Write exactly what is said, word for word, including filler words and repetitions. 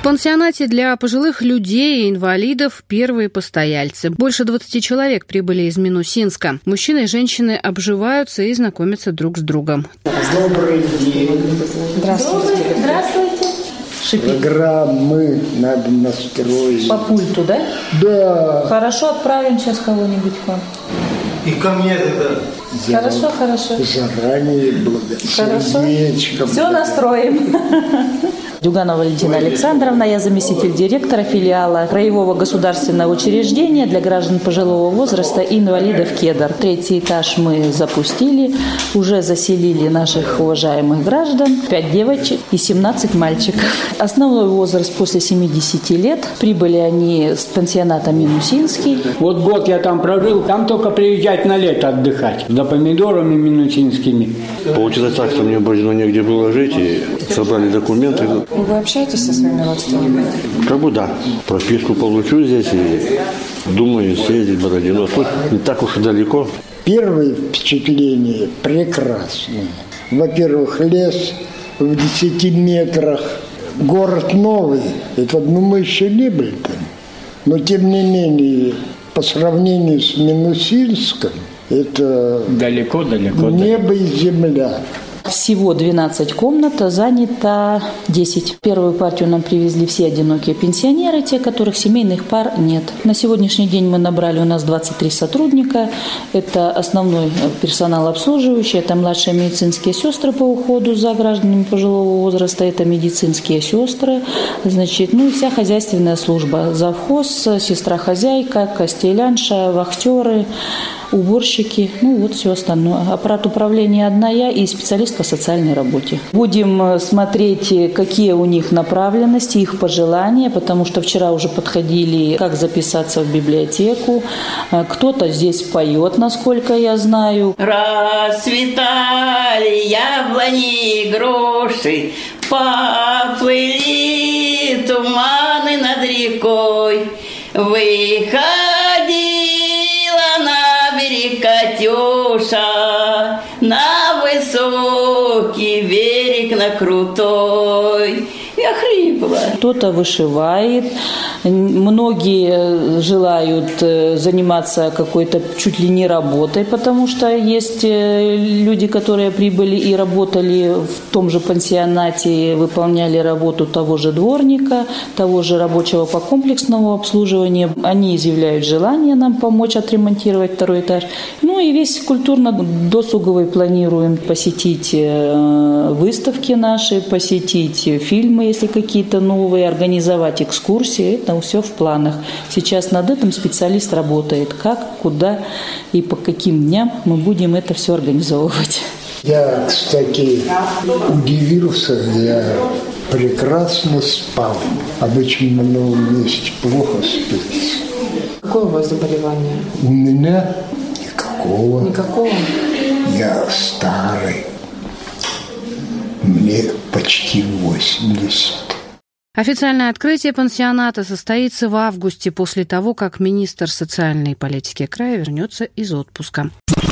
пансионате для пожилых людей и инвалидов первые постояльцы. Больше двадцати человек прибыли из Минусинска. Мужчины и женщины обживаются и знакомятся друг с другом. Добрый день. Здравствуйте. Здравствуйте. Шипит. Программы надо настроить. По пульту, да? Да. Хорошо, отправим сейчас кого-нибудь к вам. И ко мне тогда. Я хорошо, хорошо. Заранее благодарю. Хорошо. Все настроим. Дюганова Валентина Александровна, я заместитель директора филиала Краевого государственного учреждения для граждан пожилого возраста и инвалидов «Кедр». Третий этаж мы запустили, уже заселили наших уважаемых граждан, пять девочек и семнадцать мальчиков. Основной возраст после семидесяти лет. Прибыли они с пансионата Минусинский. Вот год я там прожил, там только приезжать на лето отдыхать, за помидорами минусинскими. Получилось так, что мне больше негде было жить, и собрали документы. Вы общаетесь со своими родственниками? Как бы да. Прописку получу здесь и думаю съездить в Бородино. Тут не так уж и далеко. Первое впечатление прекрасное. Во-первых, лес в десяти метрах. Город новый. Это, ну, мы еще не были там. Но, тем не менее, по сравнению с Минусинском, это далеко-далеко небо и земля. Всего двенадцать комнат, занято десять. Первую партию нам привезли все одинокие пенсионеры, те, которых семейных пар нет. На сегодняшний день мы набрали у нас двадцать три сотрудника. Это основной персонал обслуживающий, это младшие медицинские сестры по уходу за гражданами пожилого возраста, это медицинские сестры, значит, ну и вся хозяйственная служба. Завхоз, сестра-хозяйка, костелянша, вахтеры, уборщики, ну вот все остальное. Аппарат управления одна я и специалист по социальной работе. Будем смотреть, какие у них направленности, их пожелания, потому что вчера уже подходили, как записаться в библиотеку. Кто-то здесь поет, насколько я знаю. Расцветали яблони и груши, поплыли туманы над рекой, выходила на берег Катюша, на высокий берег, на крутой. Я хрипла. Кто-то вышивает, многие желают заниматься какой-то чуть ли не работой, потому что есть люди, которые прибыли и работали в том же пансионате, выполняли работу того же дворника, того же рабочего по комплексному обслуживанию. Они изъявляют желание нам помочь отремонтировать второй этаж. Ну и весь культурно-досуговый планируем посетить выставки наши, посетить фильмы, если какие-то новые, организовать экскурсии. Это все в планах. Сейчас над этим специалист работает. Как, куда и по каким дням мы будем это все организовывать. Я, кстати, удивился. Я прекрасно спал. Обычно на новом месте плохо спится. Какое у вас заболевание? У меня никакого. Никакого? Я старый. Мне почти восемьдесят. Официальное открытие пансионата состоится в августе, после того, как министр социальной политики края вернется из отпуска.